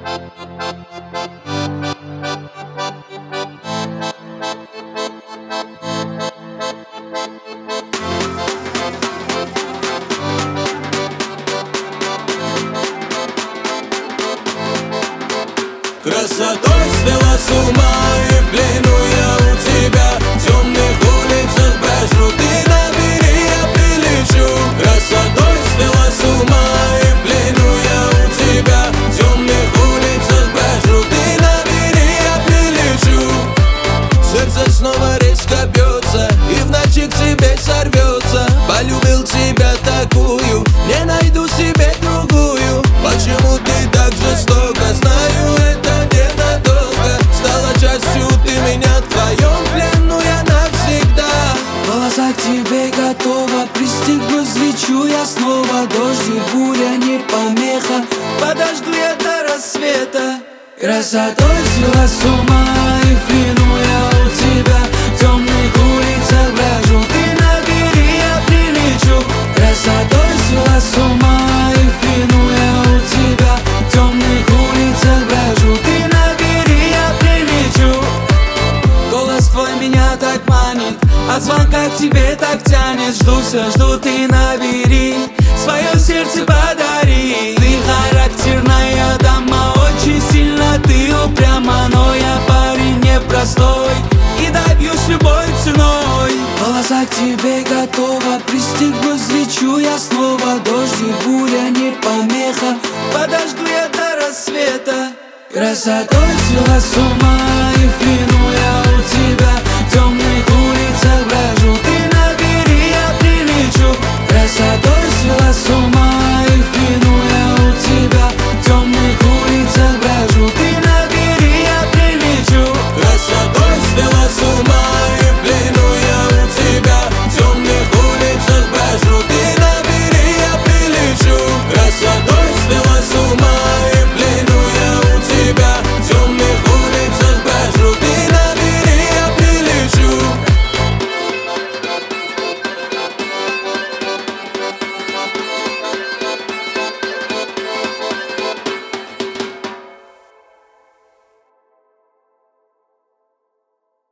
Красотой свела с ума, и в плену я у тебя. В темных улицах брожу, ты набери, я прилечу. Красотой свела с ума, и в плену я у тебя. В темных улицах брожу, ты набери, я прилечу. Сердце снова резко бьется, и в ночи к тебе сорвется. Полюбил тебя такую, не найду себе другую. Почему ты так жестоко? Знаю, это ненадолго. Стала частью ты меня, в твоем плену я навсегда. Глаза к тебе готова, пристегну свечу я снова. Дождь и буря не помеха, подожду я до рассвета. Красотой свела с ума, и в плену я у тебя. В темных улицах брожу, ты набери, я прилечу. Красотой свела с ума, и в плену я у тебя. В темных улицах брожу, ты набери, я прилечу. Голос твой меня так манит, от звонка к тебе так тянет. Жду, все жду, ты набери, свое сердце подари. Ты характерная дама, очень сильно ты упряма. Но я парень непростой и добьюсь любой ценой. Глаза к тебе готова, пристегну свечу я снова. Дождь и буря не помеха, подожду я до рассвета. Красотой свела с ума, и в плену я у тебя.